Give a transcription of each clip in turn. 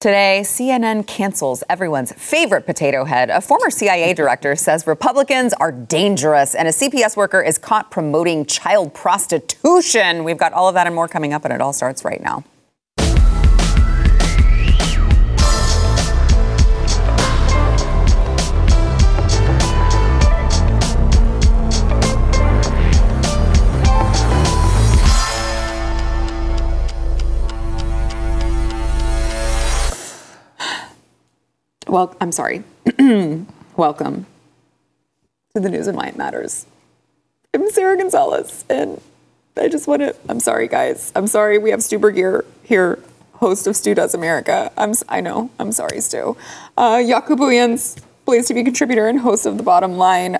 Today, CNN cancels everyone's favorite potato head. A former CIA director says Republicans are dangerous, and a CPS worker is caught promoting child prostitution. We've got all of that and more coming up, and it all starts right now. Well, I'm sorry. Welcome to the News and Why It Matters. I'm Sarah Gonzalez, and I just want to, I'm sorry, guys. I'm sorry. We have Stu Burguiere here, host of Stu Does America. I know. I'm sorry, Stu. Jaco Booyens, Blaze TV contributor and host of The Bottom Line.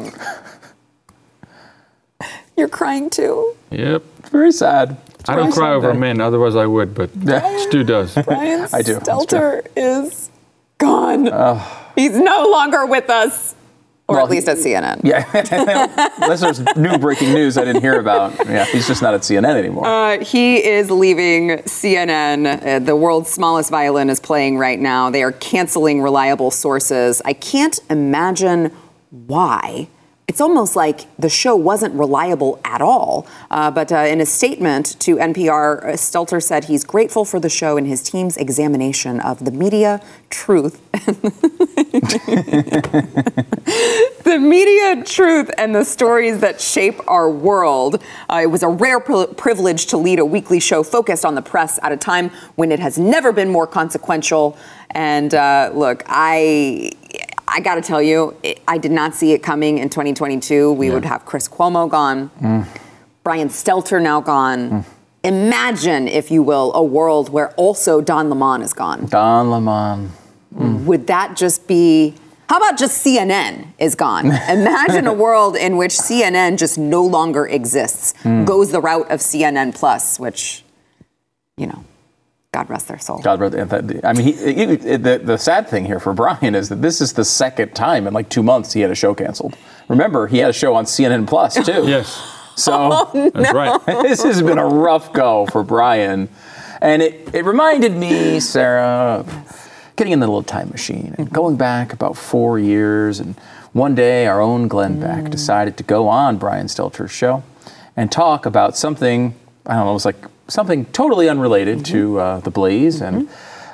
You're crying too? Yep. Very sad. I don't cry over men, otherwise I would, but Stu does. Brian I do. Stelter is gone. He's no longer with us. Or at least at CNN. Yeah. Unless there's new breaking news I didn't hear about. Yeah, he's just not at CNN anymore. He is leaving CNN. The world's smallest violin is playing right now. They are canceling reliable sources. I can't imagine why. It's almost like the show wasn't reliable at all. But in a statement to NPR, Stelter said he's grateful for the show and his team's examination of the media, truth, the media, truth, and the stories that shape our world. It was a rare privilege to lead a weekly show focused on the press at a time when it has never been more consequential. And look, I got to tell you, I did not see it coming in 2022. We would have Chris Cuomo gone, Brian Stelter now gone. Imagine, if you will, a world where also Don Lemon is gone. Don Lemon. Would that just be... How about just CNN is gone? Imagine a world in which CNN just no longer exists, goes the route of CNN Plus, which, you know, God rest their soul. God rest. I mean, the sad thing here for Brian is that this is the second time in like 2 months he had a show canceled. Remember, he had a show on CNN Plus too. Yes. So That's right. This has been a rough go for Brian, and it reminded me, Sarah, getting in the little time machine and going back about 4 years. And one day, our own Glenn Beck decided to go on Brian Stelter's show and talk about something. I don't know. It was like something totally unrelated to The Blaze, and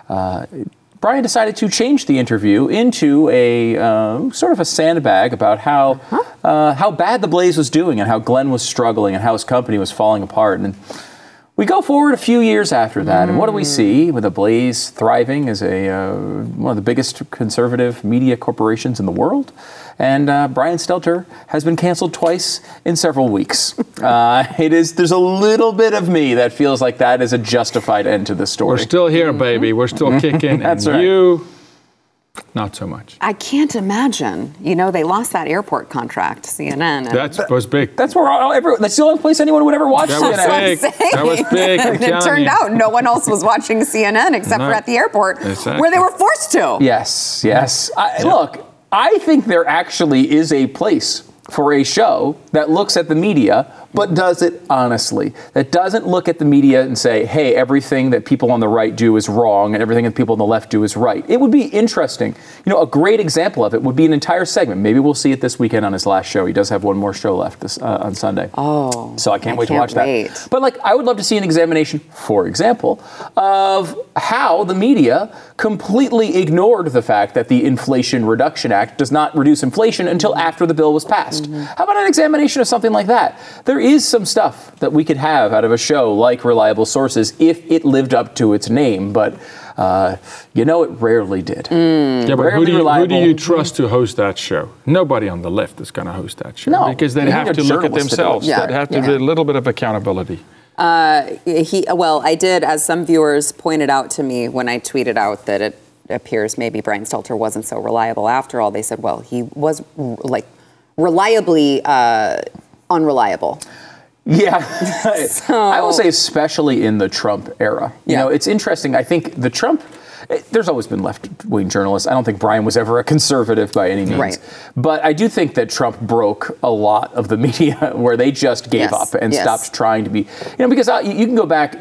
Brian decided to change the interview into a sort of a sandbag about how bad The Blaze was doing and how Glenn was struggling and how his company was falling apart. And we go forward a few years after that, and what do we see with The Blaze thriving as one of the biggest conservative media corporations in the world? And Brian Stelter has been canceled twice in several weeks. There's a little bit of me that feels like that is a justified end to the story. We're still here, baby. We're still kicking. That's and right. You, not so much. I can't imagine. You know, they lost that airport contract, CNN. That was big. That's where that's the only place anyone would ever watch That was CNN. big. That was big. I'm And it telling turned you. out no one else was watching CNN except for at the airport, Exactly. where they were forced to. Yes. Look, I think there actually is a place for a show that looks at the media, but does it honestly. That doesn't look at the media and say, hey, everything that people on the right do is wrong and everything that people on the left do is right. It would be interesting. You know, a great example of it would be an entire segment. Maybe we'll see it this weekend on his last show. He does have one more show left on Sunday. Oh. So I can't wait to watch wait. that. But I would love to see an examination, for example, of how the media completely ignored the fact that the Inflation Reduction Act does not reduce inflation until after the bill was passed. How about an examination of something like that? There is some stuff that we could have out of a show like Reliable Sources if it lived up to its name, but it rarely did. Yeah, but Rarely who do reliable. you trust to host that show? Nobody on the left is going to host that show. No, because they you have need to a look at journalist to do it. themselves. Yeah. They have to do a little bit of accountability. I did, as some viewers pointed out to me when I tweeted out that it appears maybe Brian Stelter wasn't so reliable after all. They said, well, he was reliably unreliable. Yeah. I will say especially in the Trump era. You know, it's interesting. I think there's always been left-wing journalists. I don't think Brian was ever a conservative by any means. Right. But I do think that Trump broke a lot of the media where they just gave up and stopped trying to be, because you can go back,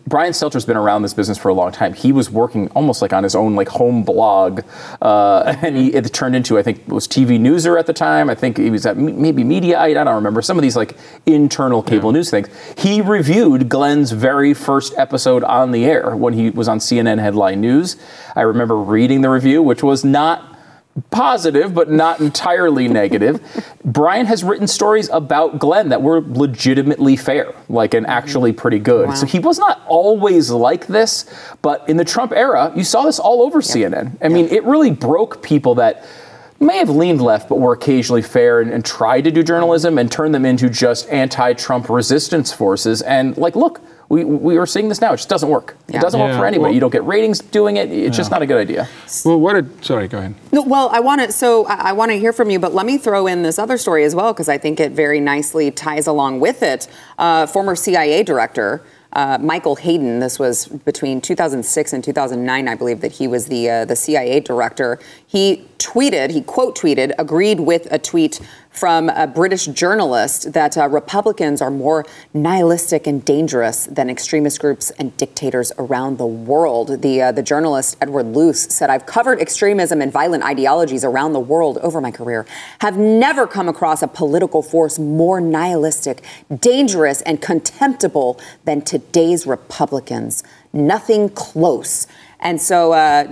Brian Stelter's been around this business for a long time. He was working almost like on his own like home blog, and it turned into, I think, it was TV Newser at the time. I think he was at maybe Mediaite. I don't remember, some of these like internal cable news things. He reviewed Glenn's very first episode on the air when he was on CNN Headline News. I remember reading the review, which was not positive, but not entirely negative. Brian has written stories about Glenn that were legitimately fair, like, and actually pretty good. Wow. So he was not always like this, but in the Trump era, you saw this all over CNN. I mean, it really broke people that may have leaned left, but were occasionally fair and tried to do journalism and turned them into just anti-Trump resistance forces. And like, look, we are seeing this now. It just doesn't work. It doesn't work for anybody. You don't get ratings doing it. It's just not a good idea. Well, sorry, go ahead. No, well, I want to hear from you, but let me throw in this other story as well, because I think it very nicely ties along with it. Former CIA director Michael Hayden, this was between 2006 and 2009, I believe, that he was the CIA director. He quote tweeted, agreed with a tweet from a British journalist that Republicans are more nihilistic and dangerous than extremist groups and dictators around the world. The journalist Edward Luce said, I've covered extremism and violent ideologies around the world over my career, have never come across a political force more nihilistic, dangerous, and contemptible than today's Republicans. Nothing close. And so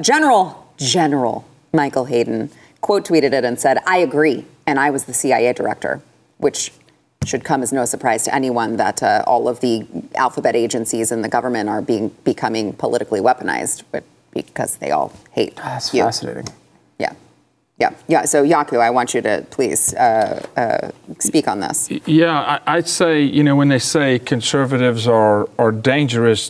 General Michael Hayden quote tweeted it and said, I agree. And I was the CIA director, which should come as no surprise to anyone that all of the alphabet agencies in the government are becoming politically weaponized, but because they all hate That's you. Fascinating. Yeah. So Jaco, I want you to please speak on this. Yeah, I'd say, when they say conservatives are dangerous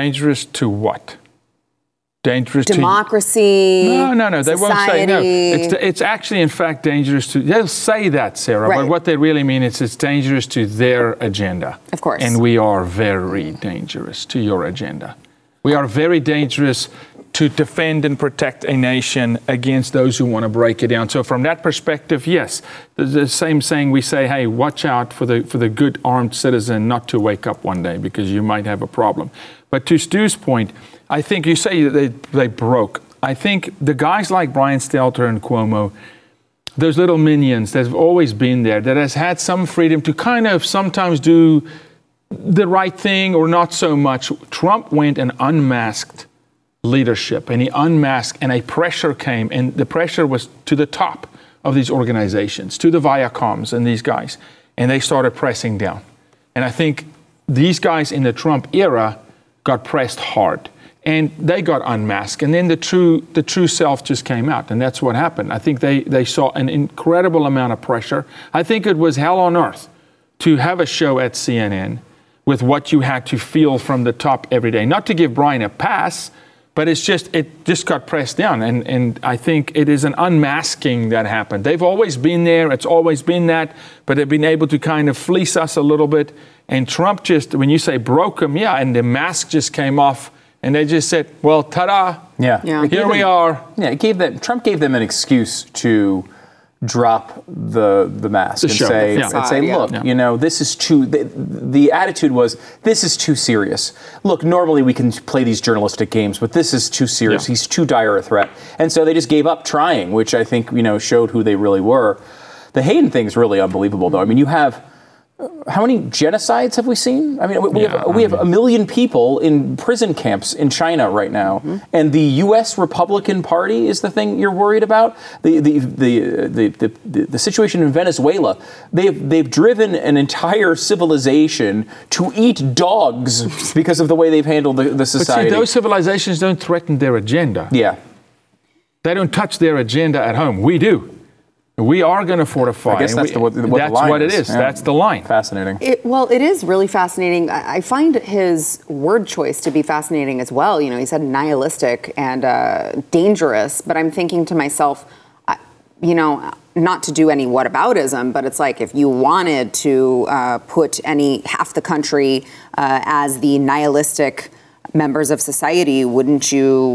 to what? Dangerous democracy. No. They won't say no. society. It's actually, in fact, dangerous to. They'll say that, Sarah, Right. but what they really mean is it's dangerous to their agenda. Of course. And we are very dangerous to your agenda. We are very dangerous to defend and protect a nation against those who want to break it down. So from that perspective, yes, the same saying we say, hey, watch out for the good armed citizen not to wake up one day because you might have a problem. But to Stu's point, I think you say that they broke. I think the guys like Brian Stelter and Cuomo, those little minions that have always been there, that has had some freedom to kind of sometimes do the right thing or not so much. Trump went and unmasked leadership, and he unmasked, and a pressure came, and the pressure was to the top of these organizations, to the Viacoms and these guys, and they started pressing down. And I think these guys in the Trump era got pressed hard, and they got unmasked, and then the true self just came out, and that's what happened. I think they saw an incredible amount of pressure. I think it was hell on earth to have a show at CNN with what you had to feel from the top every day. Not to give Brian a pass, but it just got pressed down. And I think it is an unmasking that happened. They've always been there. It's always been that. But they've been able to kind of fleece us a little bit. And Trump just, when you say broke them, and the mask just came off. And they just said, well, ta-da. Yeah. Here we are. Yeah, Trump gave them an excuse to drop the mask and say, look, this is too, the attitude was, this is too serious. Look, normally we can play these journalistic games, but this is too serious. He's too dire a threat. And so they just gave up trying, which I think, showed who they really were. The Hayden thing is really unbelievable, though. I mean, you have, how many genocides have we seen? I mean, we have 1 million people in prison camps in China right now, and the U.S. Republican Party is the thing you're worried about. The situation in Venezuela, they've driven an entire civilization to eat dogs because of the way they've handled the society. But see, those civilizations don't threaten their agenda. Yeah, they don't touch their agenda at home. We do. We are going to fortify. I guess that's what the line it is. Yeah. That's the line. Fascinating. It is really fascinating. I find his word choice to be fascinating as well. He said nihilistic and dangerous, but I'm thinking to myself, not to do any whataboutism, but it's like if you wanted to put half the country as the nihilistic members of society, wouldn't you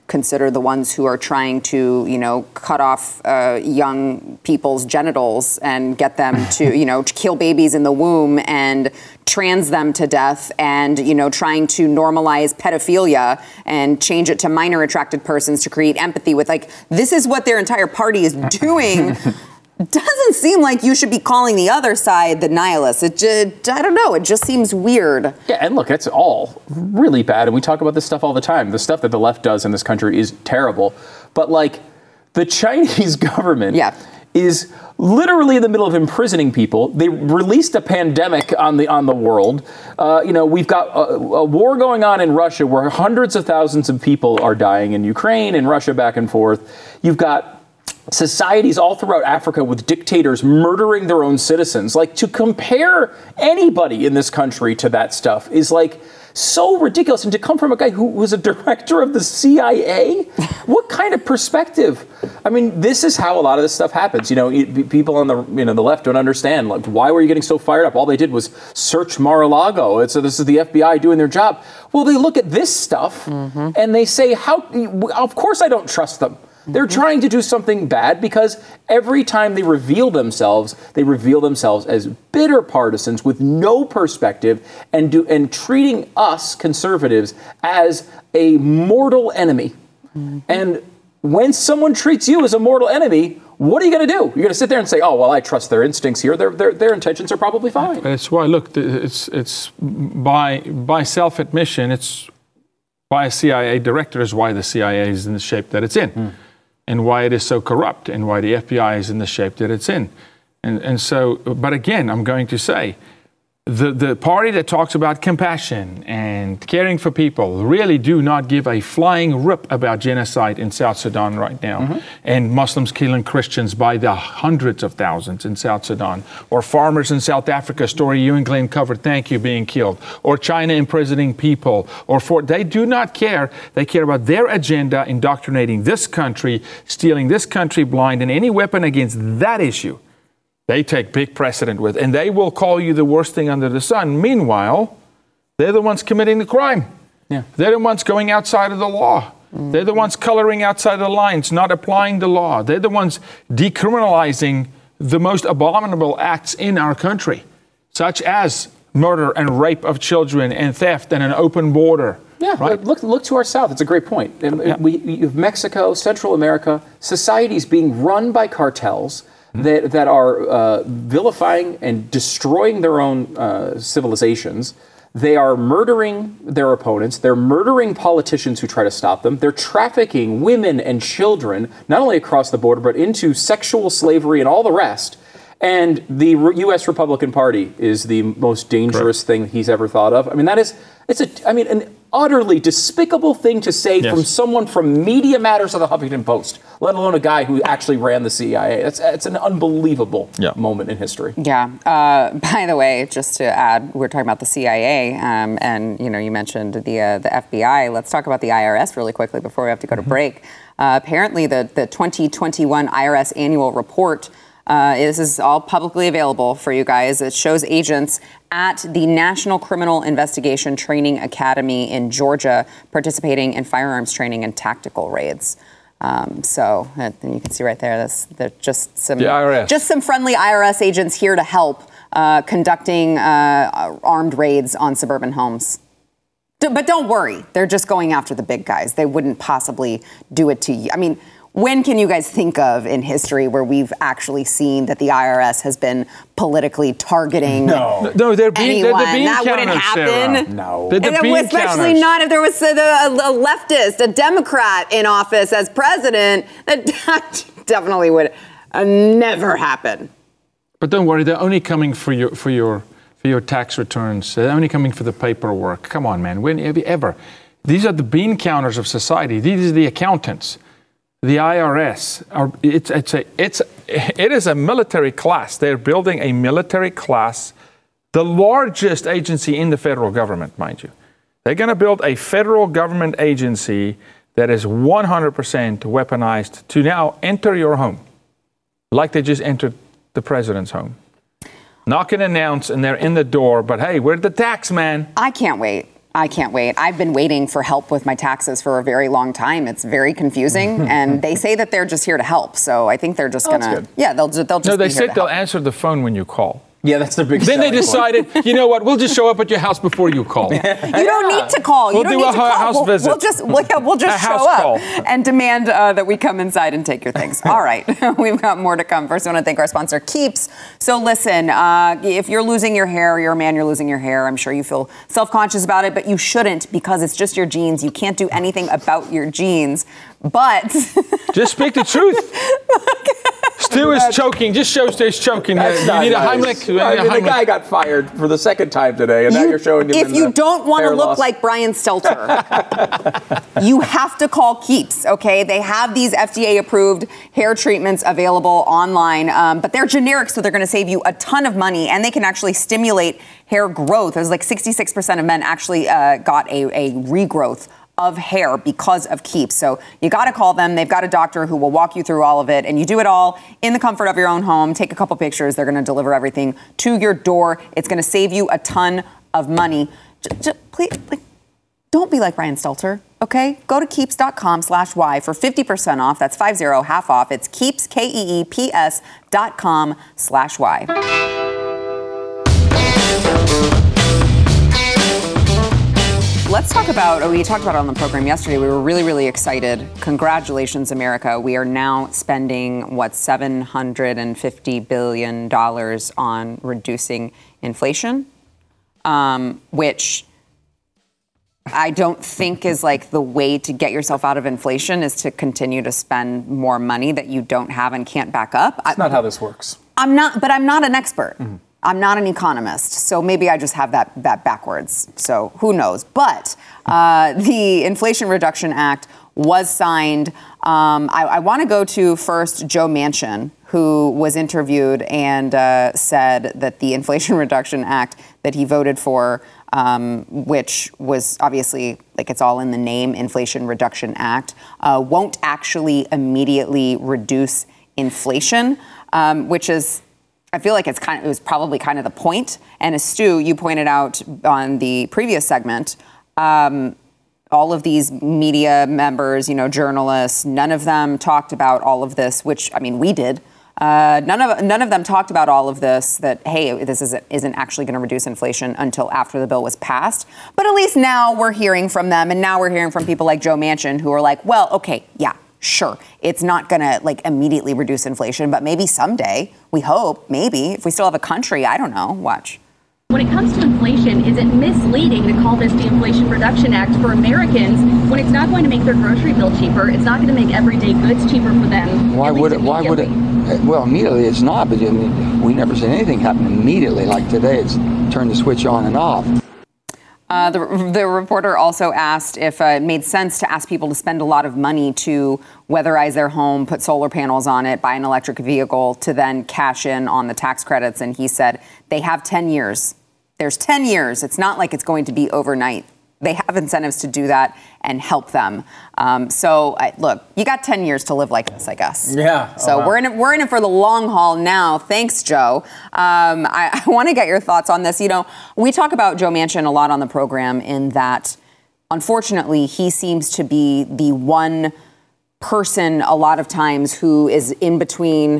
considered the ones who are trying to, cut off young people's genitals and get them to, to kill babies in the womb and trans them to death and, trying to normalize pedophilia and change it to minor attracted persons to create empathy with, this is what their entire party is doing. Doesn't seem like you should be calling the other side the nihilists. I don't know. It just seems weird. Yeah, and look, it's all really bad. And we talk about this stuff all the time. The stuff that the left does in this country is terrible. But the Chinese government is literally in the middle of imprisoning people. They released a pandemic on the world. We've got a war going on in Russia where hundreds of thousands of people are dying in Ukraine and Russia back and forth. You've got societies all throughout Africa with dictators murdering their own citizens. To compare anybody in this country to that stuff is so ridiculous. And to come from a guy who was a director of the CIA, what kind of perspective? I mean, this is how a lot of this stuff happens. People on the left don't understand. Why were you getting so fired up? All they did was search Mar-a-Lago. So this is the FBI doing their job. Well, they look at this stuff and they say, of course I don't trust them. They're trying to do something bad because every time they reveal themselves as bitter partisans with no perspective and treating us conservatives as a mortal enemy. And when someone treats you as a mortal enemy, what are you going to do? You're going to sit there and say, "Oh, well, I trust their instincts here. Their intentions are probably fine." That's why. Look, it's by self-admission. It's by a CIA director is why the CIA is in the shape that it's in. And why it is so corrupt, and why the FBI is in the shape that it's in. And so, but again, I'm going to say, the party that talks about compassion and caring for people really do not give a flying rip about genocide in South Sudan right now, and Muslims killing Christians by the hundreds of thousands in South Sudan, or farmers in South Africa, story you and Glenn covered, thank you, being killed, or China imprisoning people, they do not care. They care about their agenda, indoctrinating this country, stealing this country blind, and any weapon against that issue they take big precedent with, and they will call you the worst thing under the sun. Meanwhile, they're the ones committing the crime. Yeah. They're the ones going outside of the law. They're the ones coloring outside the lines, not applying the law. They're the ones decriminalizing the most abominable acts in our country, such as murder and rape of children and theft and an open border. Yeah, right? Look to our south. It's a great point. You have Mexico, Central America, societies being run by cartels that are vilifying and destroying their own civilizations. They are murdering their opponents. They're murdering politicians who try to stop them. They're trafficking women and children, not only across the border, but into sexual slavery and all the rest. And the U.S. Republican Party is the most dangerous thing he's ever thought of. I mean, an utterly despicable thing to say from someone from Media Matters of the Huffington Post, let alone a guy who actually ran the CIA. It's an unbelievable moment in history. Yeah. By the way, just to add, we're talking about the CIA, and you mentioned the FBI. Let's talk about the IRS really quickly before we have to go to break. Apparently, the 2021 IRS annual report. This is all publicly available for you guys. It shows agents at the National Criminal Investigation Training Academy in Georgia participating in firearms training and tactical raids. So you can see right there, they're just some friendly IRS agents here to help conducting armed raids on suburban homes. But don't worry, they're just going after the big guys. They wouldn't possibly do it to you. I mean, when can you guys think of in history where we've actually seen that the IRS has been politically targeting anyone? They're being that wouldn't happen. Sarah. No. And especially not if there was a leftist, a Democrat in office as president. That definitely would never happen. But don't worry, they're only coming for your tax returns. They're only coming for the paperwork. Come on, man. When have you ever? These are the bean counters of society. These are the accountants. The IRS, it is a military class. They're building a military class, the largest agency in the federal government, mind you. They're going to build a federal government agency that is 100% weaponized to now enter your home, like they just entered the president's home. Knock and announce, and they're in the door, but hey, we're the tax man. I can't wait. I can't wait. I've been waiting for help with my taxes for a very long time. It's very confusing, and they say that they're just here to help. So I think they're just that's gonna. good. Yeah, they'll just. No, they be here said to they'll help. answer the phone when you call. Yeah, that's their big. Then they selling point. decided, you know what, we'll just show up at your house before you call. You don't need to call. We'll You don't do need a to call. house visit. We'll just A house show up call. and demand that we come inside and take your things. All right, we've got more to come. First, I want to thank our sponsor, Keeps. So listen, if you're losing your hair, you're a man, you're losing your hair. I'm sure you feel self-conscious about it, but you shouldn't because it's just your genes. You can't do anything about your genes. But Just speak the truth. Stu is choking. Just show Stu is choking. You need a Heimlich. You I need a mean, the Heimlich. guy got fired for the second time today, and now you're showing him. if in you the don't want to hair look loss. like Brian Stelter, you have to call Keeps, okay? They have these FDA-approved hair treatments available online, but they're generic, so they're going to save you a ton of money, and they can actually stimulate hair growth. There's like 66% of men actually got a regrowth of hair because of Keeps. So you got to call them. They've got a doctor who will walk you through all of it, and you do it all in the comfort of your own home. Take a couple pictures. They're going to deliver everything to your door. It's going to save you a ton of money. Please, don't be like Brian Stelter, okay? Go to keeps.com/Y for 50% off. That's 50, half off. It's Keeps, KEEPS.com/Y. Let's talk about, we talked about it on the program yesterday. We were really, really excited. Congratulations, America. We are now spending, $750 billion on reducing inflation, which I don't think is like the way to get yourself out of inflation is to continue to spend more money that you don't have and can't back up. That's not how this works. I'm not an expert. I'm not an economist, so maybe I just have that backwards. So who knows? But the Inflation Reduction Act was signed. I want to go to first Joe Manchin, who was interviewed and said that the Inflation Reduction Act that he voted for, which was obviously, like it's all in the name, Inflation Reduction Act, won't actually immediately reduce inflation, which is, I feel like it was probably kind of the point. And as Stu, you pointed out on the previous segment, all of these media members, journalists, none of them talked about all of this, which, I mean, we did. None of them talked about all of this, that, hey, this isn't actually going to reduce inflation until after the bill was passed. But at least now we're hearing from them, and now we're hearing from people like Joe Manchin who are like, well, okay, yeah, sure, it's not going to immediately reduce inflation, but maybe someday, we hope, maybe, if we still have a country, I don't know, watch. When it comes to inflation, is it misleading to call this the Inflation Reduction Act for Americans when it's not going to make their grocery bill cheaper? It's not going to make everyday goods cheaper for them. Why would it? Well, immediately it's not, but we never seen anything happen immediately. Like today, it's turn the switch on and off. The reporter also asked if it made sense to ask people to spend a lot of money to weatherize their home, put solar panels on it, buy an electric vehicle, to then cash in on the tax credits. And he said they have 10 years. There's 10 years. It's not like it's going to be overnight. They have incentives to do that and help them. Look, you got 10 years to live like this, I guess. Yeah. So we're in it for the long haul now. Thanks, Joe. I want to get your thoughts on this. We talk about Joe Manchin a lot on the program in that, unfortunately, he seems to be the one person a lot of times who is in between,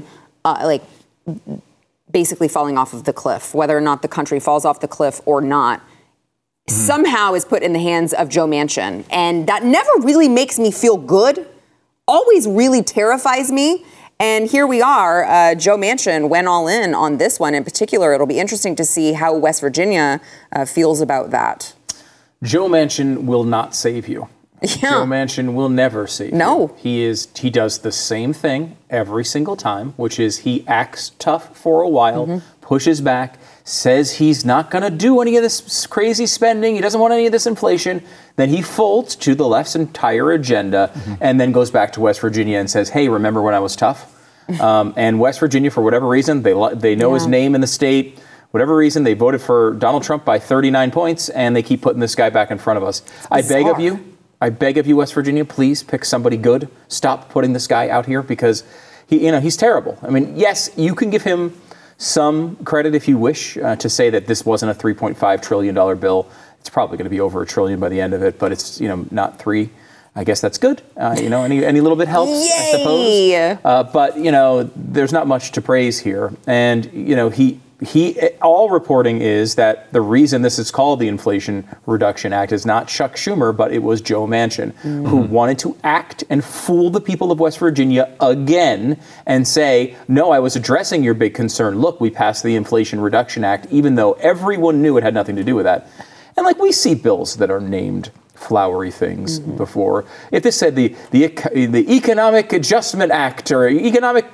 basically falling off of the cliff, whether or not the country falls off the cliff or not. Somehow is put in the hands of Joe Manchin. And that never really makes me feel good, always really terrifies me. And here we are, Joe Manchin went all in on this one in particular. It'll be interesting to see how West Virginia feels about that. Joe Manchin will not save you. Yeah. Joe Manchin will never save No. you. He does the same thing every single time, which is he acts tough for a while, pushes back, says he's not going to do any of this crazy spending, he doesn't want any of this inflation, then he folds to the left's entire agenda and then goes back to West Virginia and says, hey, remember when I was tough? And West Virginia, for whatever reason, they know his name in the state. Whatever reason, they voted for Donald Trump by 39 points, and they keep putting this guy back in front of us. I beg of you, West Virginia, please pick somebody good. Stop putting this guy out here because he's terrible. I mean, yes, you can give him some credit if you wish to say that this wasn't a $3.5 trillion bill. It's probably going to be over $1 trillion by the end of it, but it's, not 3. I guess that's good. Any little bit helps, I suppose. But, there's not much to praise here. And, all reporting is that the reason this is called the Inflation Reduction Act is not Chuck Schumer, but it was Joe Manchin, who wanted to act and fool the people of West Virginia again and say, no, I was addressing your big concern. Look, we passed the Inflation Reduction Act, even though everyone knew it had nothing to do with that. And we see bills that are named flowery things before. If this said the Economic Adjustment Act or Economic,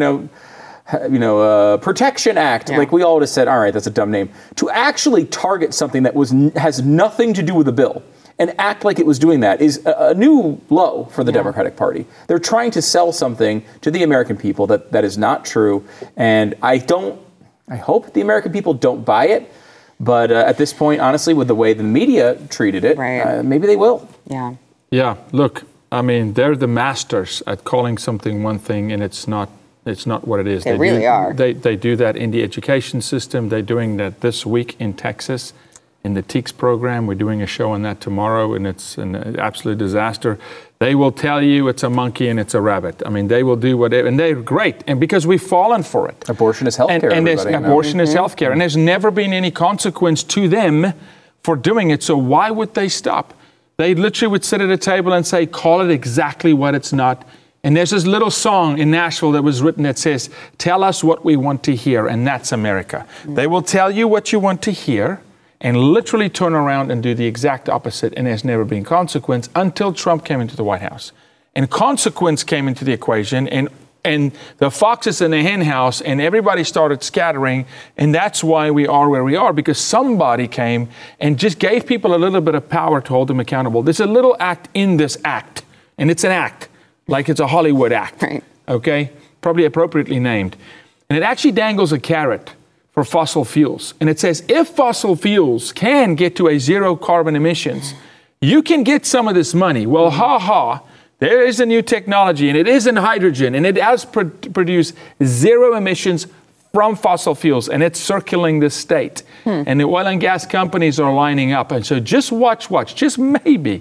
Protection Act, we all would have said, all right, that's a dumb name. To actually target something that has nothing to do with the bill and act like it was doing that is a new low for the Democratic Party. They're trying to sell something to the American people that is not true. And I hope the American people don't buy it. But at this point, honestly, with the way the media treated it, maybe they will. Yeah. Yeah. Look, they're the masters at calling something one thing, and it's not what it is. They really are. They do that in the education system. They're doing that this week in Texas, in the TEACS program. We're doing a show on that tomorrow, and it's an absolute disaster. They will tell you it's a monkey and it's a rabbit. They will do whatever, and they're great. And because we've fallen for it. Abortion is healthcare. And abortion is healthcare. And there's never been any consequence to them for doing it. So why would they stop? They literally would sit at a table and say, call it exactly what it's not. And there's this little song in Nashville that was written that says, tell us what we want to hear, and that's America. They will tell you what you want to hear and literally turn around and do the exact opposite, and there's never been consequence until Trump came into the White House. And consequence came into the equation, and the foxes in the hen house, and everybody started scattering, and that's why we are where we are, because somebody came and just gave people a little bit of power to hold them accountable. There's a little act in this act, and it's an act. Like it's a Hollywood act, right. Okay? Probably appropriately named. And it actually dangles a carrot for fossil fuels. And it says, if fossil fuels can get to a zero carbon emissions, you can get some of this money. Well, there is a new technology, and it is in hydrogen, and it has produced zero emissions from fossil fuels, and it's circling the state. And the oil and gas companies are lining up. And so just watch, just maybe,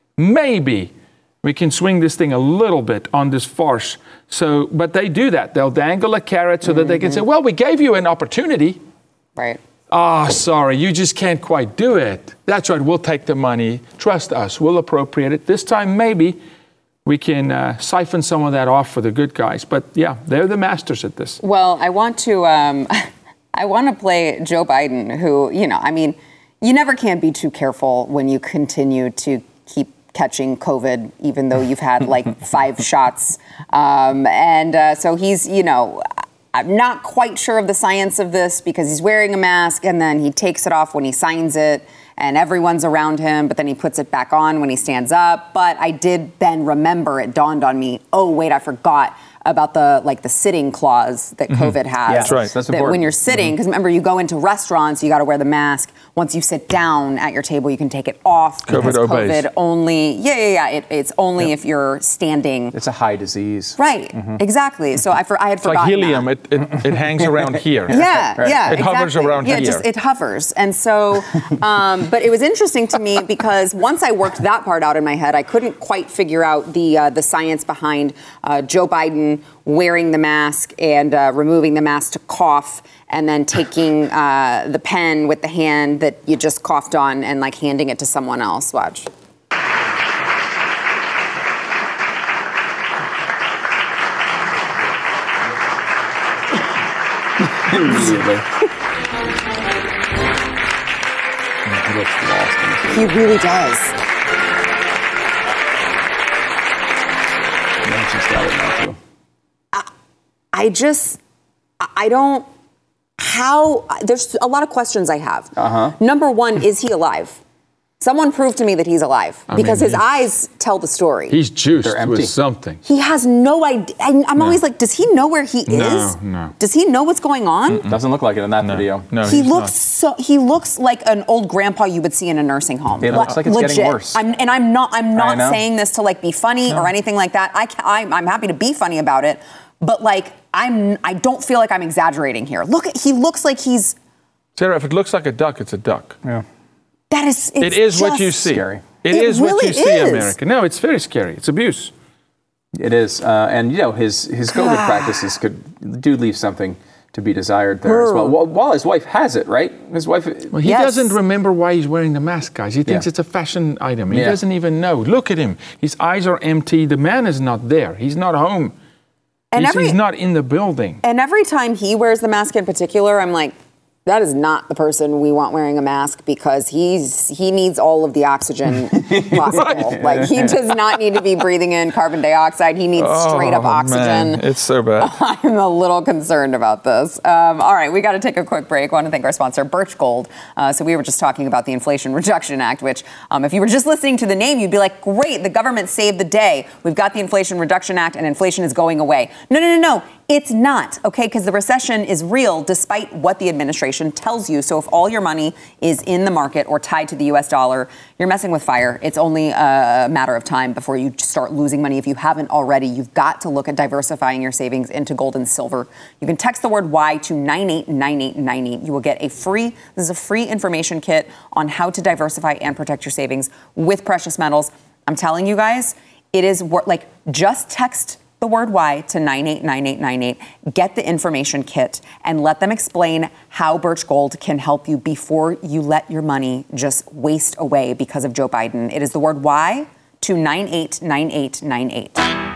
we can swing this thing a little bit on this farce. So, but they do that. They'll dangle a carrot so that they can say, well, we gave you an opportunity. Right. Sorry, you just can't quite do it. That's right, we'll take the money. Trust us, we'll appropriate it. This time, maybe we can siphon some of that off for the good guys. But yeah, they're the masters at this. Well, I want to play Joe Biden, who, you never can be too careful when you continue to keep catching COVID, even though you've had 5 shots. So he's, I'm not quite sure of the science of this because he's wearing a mask and then he takes it off when he signs it and everyone's around him, but then he puts it back on when he stands up. But I did then remember, it dawned on me, oh, wait, I forgot about the sitting clause that COVID has. Yeah, that's right. That's important. When you're sitting, because remember, you go into restaurants, you got to wear the mask. Once you sit down at your table, you can take it off. COVID only. It's only if you're standing. It's a high disease. Right. Exactly. So I had forgotten. It's like helium. It hangs around here. Yeah. It hovers around here. It hovers. And so, but it was interesting to me because once I worked that part out in my head, I couldn't quite figure out the science behind Joe Biden wearing the mask and removing the mask to cough, and then taking the pen with the hand that you just coughed on and handing it to someone else. Watch. Immediately. He looks lost in the face. He really does. There's a lot of questions I have. Number one, is he alive? Someone prove to me that he's alive because his eyes tell the story. He's juiced with something. He has no idea. I'm always like, does he know where he is? No. Does he know what's going on? Doesn't look like it in that video. No, he looks like an old grandpa you would see in a nursing home. It looks like it's getting worse. I'm not saying this to be funny or anything like that. I'm happy to be funny about it, but I don't feel like I'm exaggerating here. He looks like he's. Sarah, if it looks like a duck, it's a duck. Yeah. It is what you see. Scary. It is what really you see, is. America. No, it's very scary. It's abuse. It is, and his COVID practices do leave something to be desired there as well. While his wife has it, right? His wife. Well, he doesn't remember why he's wearing the mask, guys. He thinks it's a fashion item. He doesn't even know. Look at him. His eyes are empty. The man is not there. He's not home. And he's not in the building. And every time he wears the mask in particular, I'm like, that is not the person we want wearing a mask, because he needs all of the oxygen possible. Right. Like, he does not need to be breathing in carbon dioxide. He needs straight up oxygen. Man, it's so bad. I'm a little concerned about this. All right, we got to take a quick break. I want to thank our sponsor, Birch Gold. So we were just talking about the Inflation Reduction Act, which if you were just listening to the name, you'd be like, great, the government saved the day. We've got the Inflation Reduction Act and inflation is going away. No. It's not, okay? Because the recession is real despite what the administration tells you. So if all your money is in the market or tied to the U.S. dollar, you're messing with fire. It's only a matter of time before you start losing money. If you haven't already, you've got to look at diversifying your savings into gold and silver. You can text the word Y to 989898. You will get this is a free information kit on how to diversify and protect your savings with precious metals. I'm telling you guys, it is just text the word Y to 989898. Get the information kit and let them explain how Birch Gold can help you before you let your money just waste away because of Joe Biden. It is the word Y to 989898.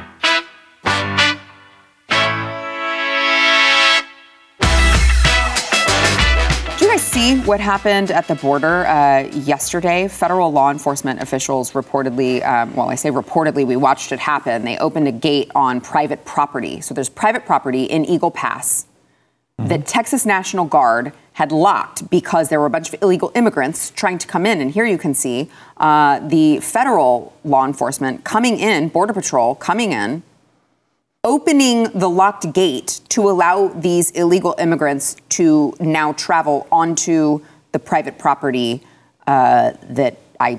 See what happened at the border yesterday. Federal law enforcement officials reportedly, I say reportedly, we watched it happen. They opened a gate on private property. So there's private property in Eagle Pass that Texas National Guard had locked because there were a bunch of illegal immigrants trying to come in. And here you can see the federal law enforcement coming in, Border Patrol coming in, opening the locked gate to allow these illegal immigrants to now travel onto the private property that I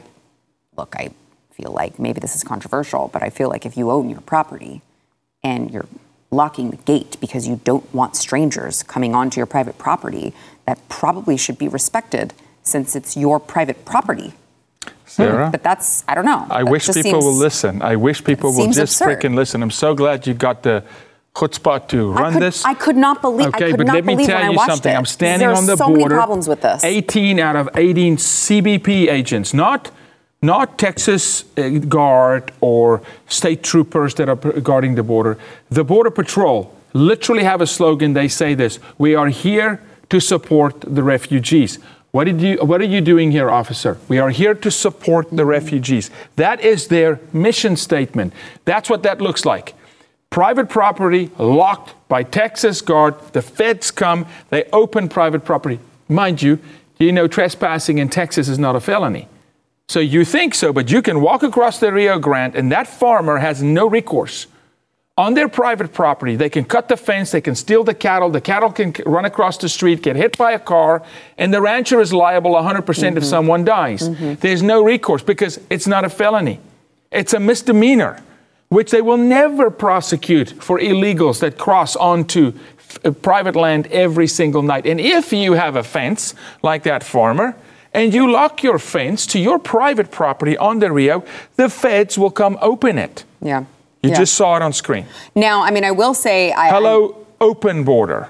feel like maybe this is controversial, but I feel like if you own your property and you're locking the gate because you don't want strangers coming onto your private property, that probably should be respected since it's your private property. Sarah? But that's, I don't know. I wish people will listen. I wish people will just freaking listen. I'm so glad you got the chutzpah to run this. I could not believe. Okay, I could but not let me believe tell when I you watched something. it. I'm standing on the so border. Many problems with this. 18 out of 18 CBP agents, not Texas Guard or state troopers that are guarding the border. The Border Patrol literally have a slogan. They say this: "We are here to support the refugees." What are you doing here, officer? We are here to support the refugees. That is their mission statement. That's what that looks like. Private property locked by Texas Guard. The feds come, they open private property. Mind you, trespassing in Texas is not a felony. So you think so, but you can walk across the Rio Grande and that farmer has no recourse. On their private property, they can cut the fence, they can steal the cattle can run across the street, get hit by a car, and the rancher is liable 100% if someone dies. There's no recourse because it's not a felony. It's a misdemeanor, which they will never prosecute for illegals that cross onto private land every single night. And if you have a fence like that farmer, and you lock your fence to your private property on the Rio, the feds will come open it. Yeah. You just saw it on screen. Now, I mean, I will say... open border.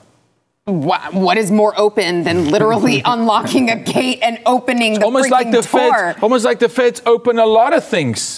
What is more open than literally unlocking a gate and opening the freaking door? Almost like the feds open a lot of things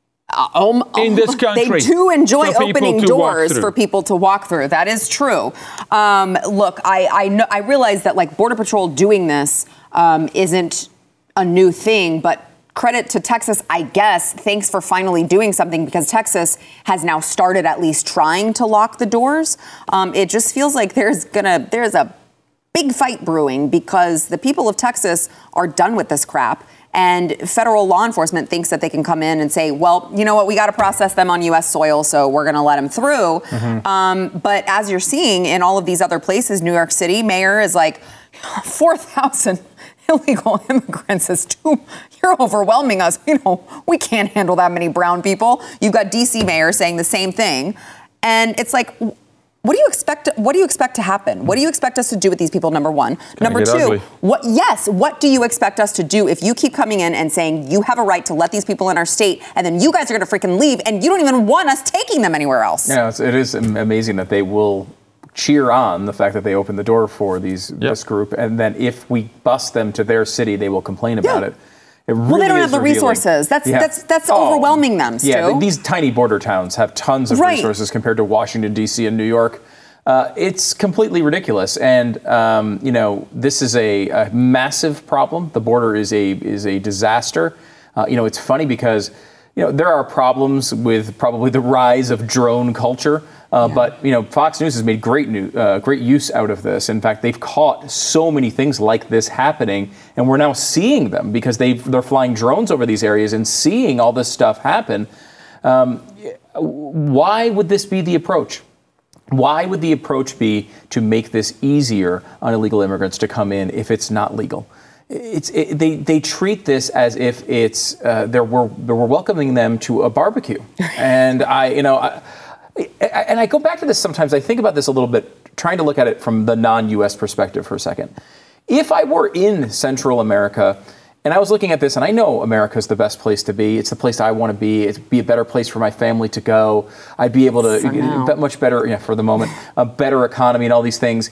in this country. They do enjoy opening doors for people to walk through. That is true. Look, I realize that Border Patrol doing this isn't a new thing, but credit to Texas, I guess. Thanks for finally doing something, because Texas has now started at least trying to lock the doors. It just feels like there's a big fight brewing because the people of Texas are done with this crap. And federal law enforcement thinks that they can come in and say, well, you know what, we got to process them on U.S. soil, so we're going to let them through. But as you're seeing in all of these other places, New York City mayor is like, 4,000 illegal immigrants is too, you're overwhelming us. We can't handle that many brown people. You've got D.C. mayor saying the same thing. And it's like, What do you expect? What do you expect to happen? What do you expect us to do with these people? Number one. Number get two. ugly. What do you expect us to do if you keep coming in and saying you have a right to let these people in our state, and then you guys are going to freaking leave, and you don't even want us taking them anywhere else? Yeah, it is amazing that they will cheer on the fact that they opened the door for this group, and then if we bus them to their city, they will complain about it. It really well, they don't have the revealing. resources. That's overwhelming them, Stu. Yeah, these tiny border towns have tons of resources compared to Washington, D.C. and New York. It's completely ridiculous, and this is a massive problem. The border is a disaster. It's funny because there are problems with probably the rise of drone culture. But Fox News has made great use out of this. In fact, they've caught so many things like this happening, and we're now seeing them because they're flying drones over these areas and seeing all this stuff happen. Why would this be the approach? Why would the approach be to make this easier on illegal immigrants to come in if it's not legal? They treat this as if it's we're welcoming them to a barbecue, and I go back to this sometimes. I think about this a little bit, trying to look at it from the non-U.S. perspective for a second. If I were in Central America and I was looking at this, and I know America's the best place to be. It's the place I want to be. It'd be a better place for my family to go. I'd be able to get much better, for the moment, a better economy and all these things.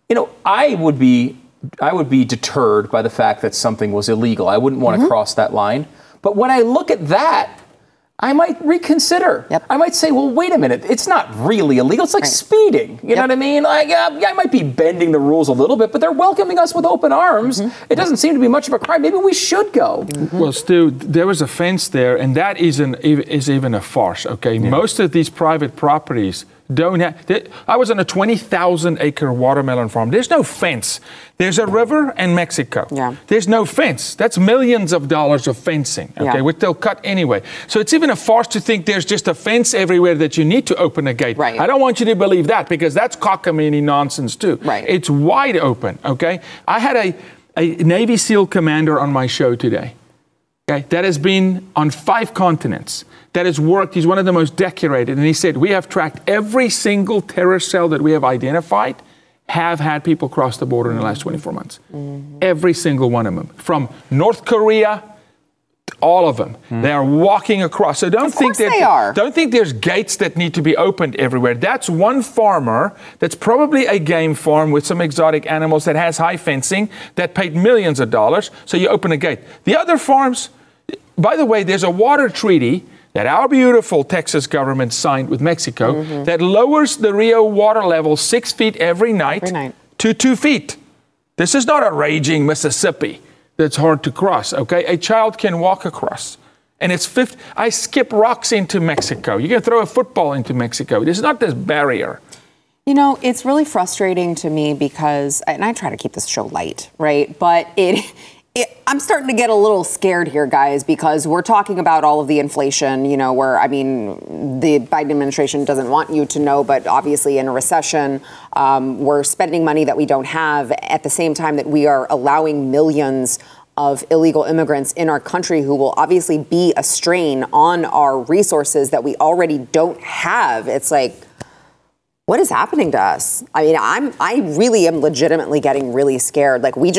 I would be deterred by the fact that something was illegal. I wouldn't want to cross that line. But when I look at that, I might reconsider. Yep. I might say, well, wait a minute. It's not really illegal. It's like speeding. You know what I mean? Like, I might be bending the rules a little bit, but they're welcoming us with open arms. It doesn't seem to be much of a crime. Maybe we should go. Well, Stu, there was a fence there, and that is even a farce, okay? Yeah. Most of these private properties don't have... I was on a 20,000-acre watermelon farm. There's no fence. There's a river and Mexico. Yeah. There's no fence. That's millions of dollars of fencing, okay, which they'll cut anyway. So it's even a farce to think there's just a fence everywhere that you need to open a gate. Right. I don't want you to believe that, because that's cockamamie nonsense too. Right. It's wide open, okay? I had a Navy SEAL commander on my show today, okay, that has been on 5 continents, that has worked. He's one of the most decorated. And he said, we have tracked every single terrorist cell that we have identified, have had people cross the border in the last 24 months. Every single one of them. From North Korea, all of them. They are walking across. So don't think there's gates that need to be opened everywhere. That's one farmer that's probably a game farm with some exotic animals that has high fencing that paid millions of dollars. So you open a gate. The other farms, by the way, there's a water treaty that our beautiful Texas government signed with Mexico that lowers the Rio water level 6 feet every night to 2 feet. This is not a raging Mississippi that's hard to cross, okay? A child can walk across. And it's I skip rocks into Mexico. You can throw a football into Mexico. There's not this barrier. It's really frustrating to me because, and I try to keep this show light, right? But I'm starting to get a little scared here, guys, because we're talking about all of the inflation, the Biden administration doesn't want you to know, but obviously in a recession, we're spending money that we don't have at the same time that we are allowing millions of illegal immigrants in our country who will obviously be a strain on our resources that we already don't have. It's like, what is happening to us? I mean, I really am legitimately getting really scared. Like, it was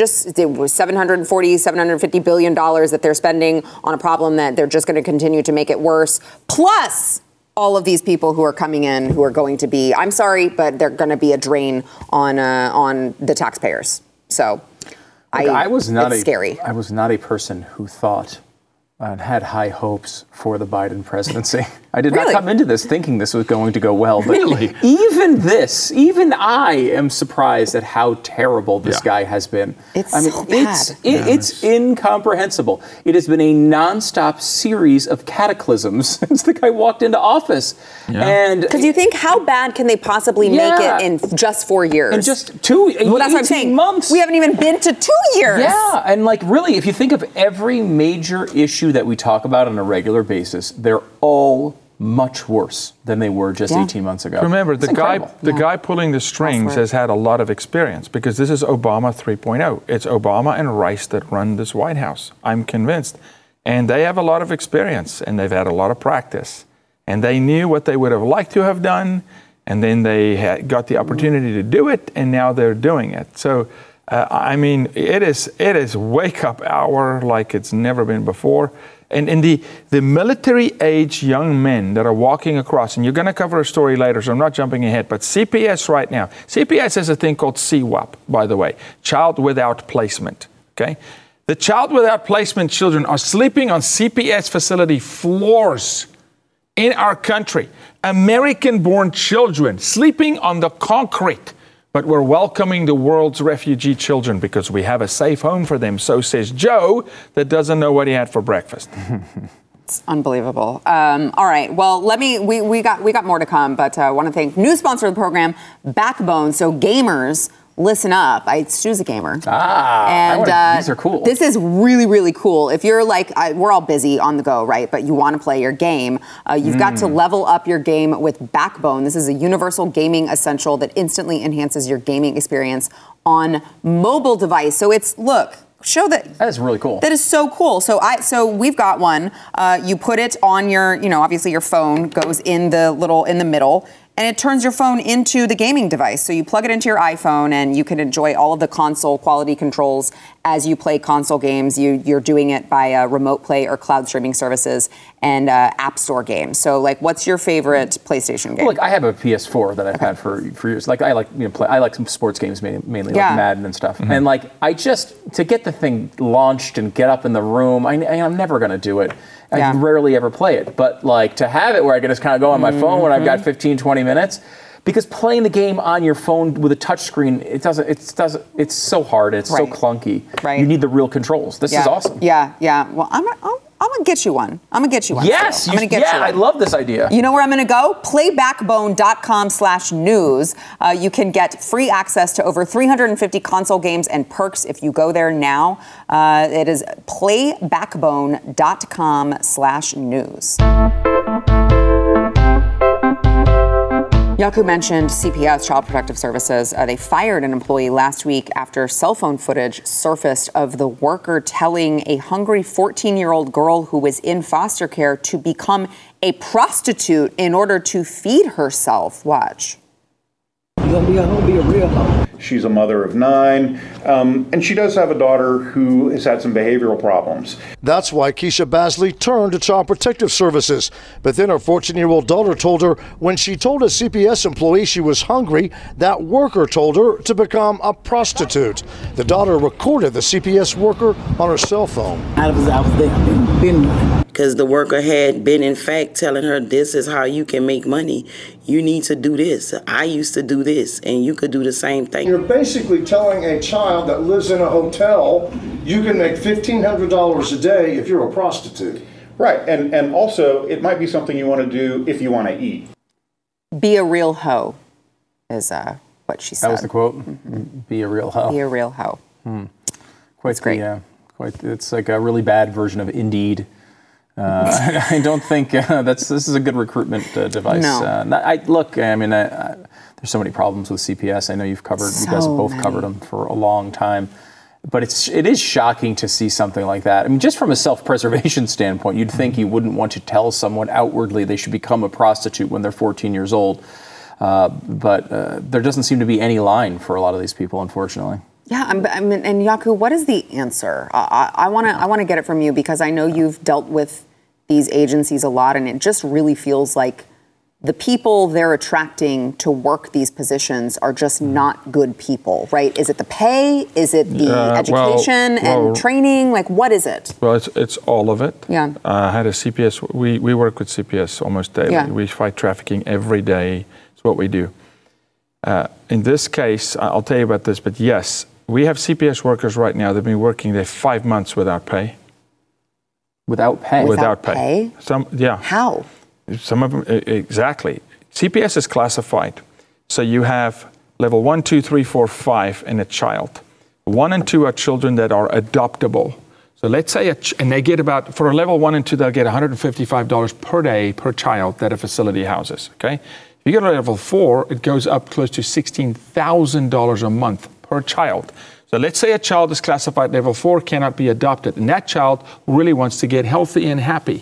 $750 billion that they're spending on a problem that they're just going to continue to make it worse. Plus all of these people who are coming in who are going to be, I'm sorry, but they're going to be a drain on the taxpayers. So it's scary. I was not a person who thought and had high hopes for the Biden presidency. I did not come into this thinking this was going to go well. But even I am surprised at how terrible this guy has been. It's incomprehensible. It has been a nonstop series of cataclysms since the guy walked into office. And because you think, how bad can they possibly make it in just 4 years? In just that's what I'm saying. Months. We haven't even been to 2 years. Yeah, and really, if you think of every major issue that we talk about on a regular basis, they're all much worse than they were just 18 months ago. Remember, the guy pulling the strings has had a lot of experience, because this is Obama 3.0. It's Obama and Rice that run this White House, I'm convinced. And they have a lot of experience, and they've had a lot of practice. And they knew what they would have liked to have done, and then they got the opportunity to do it, and now they're doing it. So, I mean, it is wake up hour like it's never been before. And in the military age young men that are walking across, and you're going to cover a story later, so I'm not jumping ahead, but CPS right now, CPS has a thing called CWAP, by the way, Child Without Placement, okay? The child without placement children are sleeping on CPS facility floors in our country. American-born children sleeping on the concrete. But we're welcoming the world's refugee children because we have a safe home for them. So says Joe that doesn't know what he had for breakfast. It's unbelievable. All right. Well, we got more to come, but I want to thank new sponsor of the program, Backbone. So gamers, listen up. Stu's a gamer. These are cool. This is really, really cool. If you're like, we're all busy on the go, right? But you want to play your game. You've got to level up your game with Backbone. This is a universal gaming essential that instantly enhances your gaming experience on mobile device. So show that. That is really cool. That is so cool. So we've got one. You put it on your, obviously your phone goes in the middle, and it turns your phone into the gaming device. So you plug it into your iPhone, and you can enjoy all of the console quality controls as you play console games. You're doing it by remote play or cloud streaming services and App Store games. So, what's your favorite PlayStation game? Well, I have a PS4 that I've had for years. I like some sports games mainly, like Madden and stuff. Mm-hmm. And to get the thing launched and get up in the room, I'm never going to do it. I rarely ever play it, but to have it where I can just kind of go on my phone when I've got 15, 20 minutes, because playing the game on your phone with a touch screen, it's so hard, it's so clunky. Right. You need the real controls. This is awesome. Yeah. Well, I'm gonna get you one. Yes, I'm gonna get you one. I love this idea. You know where I'm gonna go? Playbackbone.com/news. You can get free access to over 350 console games and perks if you go there now. It is playbackbone.com/news. Yaku mentioned CPS, Child Protective Services. They fired an employee last week after cell phone footage surfaced of the worker telling a hungry 14-year-old girl who was in foster care to become a prostitute in order to feed herself. Watch. You're gonna be a hoe, be a real hoe. She's a mother of 9, and she does have a daughter who has had some behavioral problems. That's why Keisha Basley turned to Child Protective Services. But then her 14-year-old daughter told her when she told a CPS employee she was hungry, that worker told her to become a prostitute. The daughter recorded the CPS worker on her cell phone. I was there, been because the worker had been, in fact, telling her, this is how you can make money. You need to do this. I used to do this, and you could do the same thing. You're basically telling a child that lives in a hotel, you can make $1,500 a day if you're a prostitute. Right, and also it might be something you want to do if you want to eat. Be a real hoe is what she said. That was the quote? Mm-hmm. Be a real hoe. Be a real hoe. Quite great. It's like a really bad version of Indeed. I don't think this is a good recruitment device. No. There's so many problems with CPS. I know you guys have both covered them for a long time. But it is shocking to see something like that. I mean, just from a self-preservation standpoint, you'd think you wouldn't want to tell someone outwardly they should become a prostitute when they're 14 years old. But there doesn't seem to be any line for a lot of these people, unfortunately. Yeah, and Yaku, what is the answer? I want to get it from you because I know you've dealt with these agencies a lot, and it just really feels like the people they're attracting to work these positions are just not good people, right? Is it the pay? Is it the education and training? What is it? Well, it's all of it. Yeah. I had a CPS. We work with CPS almost daily. Yeah. We fight trafficking every day. It's what we do. In this case, I'll tell you about this, but yes, we have CPS workers right now. They've been working there 5 months without pay. Without pay? Without pay? How? Some of them, exactly. CPS is classified. So you have level 1, 2, 3, 4, 5 in a child. 1 and 2 are children that are adoptable. So let's say, and they get for a level 1 and 2, they'll get $155 per day per child that a facility houses, okay? If you get a level 4, it goes up close to $16,000 a month per child. So let's say a child is classified level 4, cannot be adopted, and that child really wants to get healthy and happy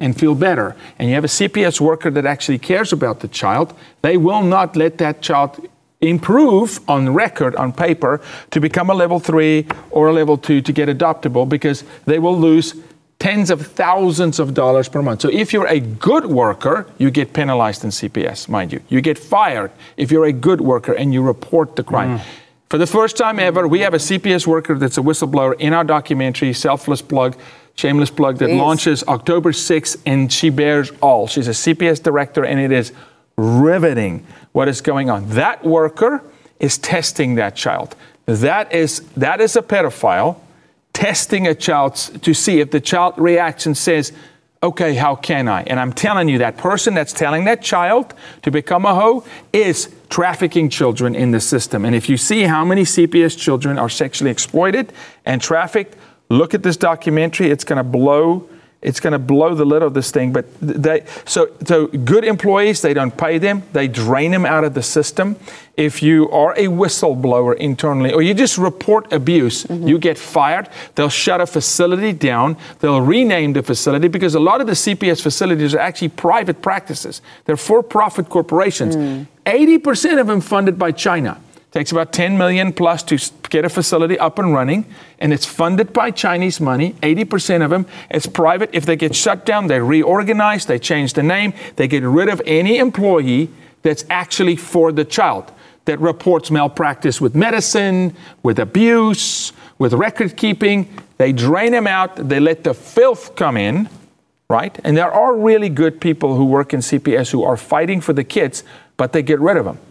and feel better, and you have a CPS worker that actually cares about the child, they will not let that child improve on record, on paper, to become a level 3 or a level 2 to get adoptable, because they will lose tens of thousands of dollars per month. So if you're a good worker, you get penalized in CPS, mind you. You get fired if you're a good worker and you report the crime. For the first time ever, we have a CPS worker that's a whistleblower in our documentary, Selfless Plug, Shameless Plug, that launches October 6th, and she bears all. She's a CPS director, and it is riveting what is going on. That worker is testing that child. That is a pedophile testing a child to see if the child reacts and says, okay, how can I? And I'm telling you, that person that's telling that child to become a hoe is trafficking children in the system. And if you see how many CPS children are sexually exploited and trafficked, look at this documentary. It's going to blow the lid of this thing. But so good employees, they don't pay them. They drain them out of the system. If you are a whistleblower internally, or you just report abuse, you get fired. They'll shut a facility down. They'll rename the facility, because a lot of the CPS facilities are actually private practices. They're for-profit corporations. 80% of them funded by China. Takes about 10 million plus to get a facility up and running, and it's funded by Chinese money. 80% of them, it's private. If they get shut down, they reorganize, they change the name, they get rid of any employee that's actually for the child, that reports malpractice with medicine, with abuse, with record keeping. They drain them out, they let the filth come in, right? And there are really good people who work in CPS who are fighting for the kids, but they get rid of them.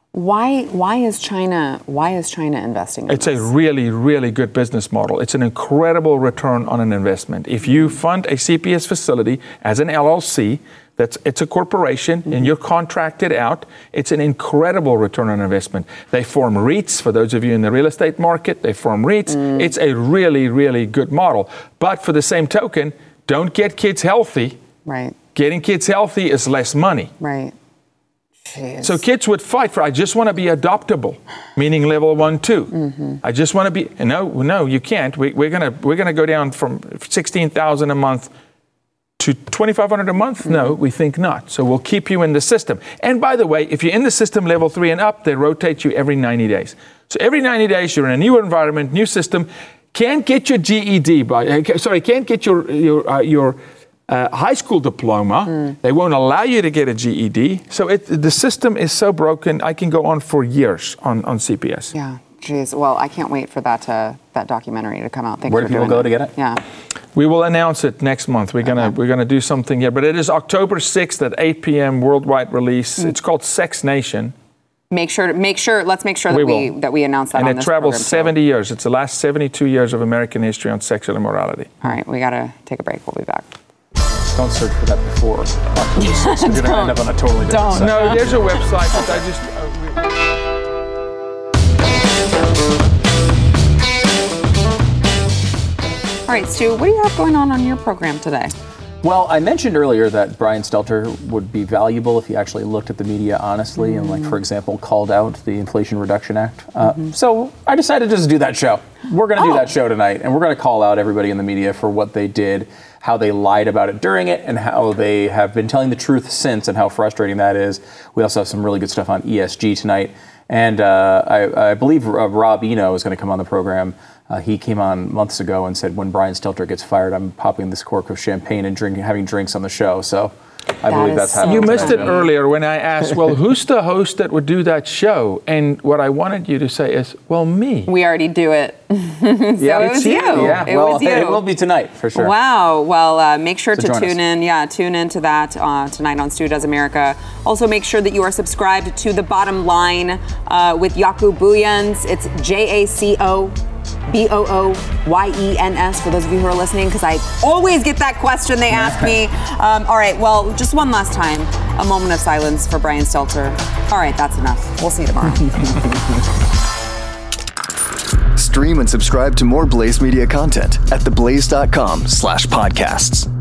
Why is China investing in this? It's a really, really good business model. It's an incredible return on an investment. If you fund a CPS facility as an LLC, it's a corporation and you're contracted out, it's an incredible return on investment. They form REITs, for those of you in the real estate market, they form REITs. It's a really, really good model. But for the same token, don't get kids healthy. Right. Getting kids healthy is less money. Right. Jeez. So kids would fight for, I just want to be adoptable, meaning level 1, 2. I just want to be, no, you can't. We're gonna go down from $16,000 a month to $2,500 a month. No, we think not. So we'll keep you in the system. And by the way, if you're in the system level 3 and up, they rotate you every 90 days. So every 90 days, you're in a new environment, new system. Can't get your GED can't get your high school diploma. They won't allow you to get a GED. So the system is so broken. I can go on for years on CPS. Yeah, geez. Well, I can't wait for that documentary to come out. Thanks Where do people go to get it? Yeah. We will announce it next month. We're gonna do something here, but it is October 6th at 8 p.m. worldwide release. It's called Sex Nation. Let's make sure that we announce that on this program. And it travels 70 years. It's the last 72 years of American history on sexual immorality. All right, we gotta take a break. We'll be back. Don't search for that before October 6th. You're going to end up on a totally different site. No, there's a website, but I just... All right, Stu, what do you have going on your program today? Well, I mentioned earlier that Brian Stelter would be valuable if he actually looked at the media honestly and, like, for example, called out the Inflation Reduction Act. So I decided to just do that show. We're going to do that show tonight, and we're going to call out everybody in the media for what they did, how they lied about it during it, and how they have been telling the truth since, and how frustrating that is. We also have some really good stuff on ESG tonight. And I believe Rob Eno is going to come on the program. He came on months ago and said, when Brian Stelter gets fired, I'm popping this cork of champagne and having drinks on the show. So I believe that's happening. You missed it earlier when I asked, well, who's the host that would do that show? And what I wanted you to say is, well, me. We already do it. So it was you. Yeah, it will be tonight for sure. Wow. Well, make sure to tune in. Yeah, tune in to that tonight on Stu Does America. Also, make sure that you are subscribed to The Bottom Line with Jaco Booyens. It's JACOBOOYENS for those of you who are listening, because I always get that question they ask me. All right, well, just one last time, a moment of silence for Brian Stelter. All right, that's enough. We'll see you tomorrow. Stream and subscribe to more Blaze Media content at theblaze.com/podcasts.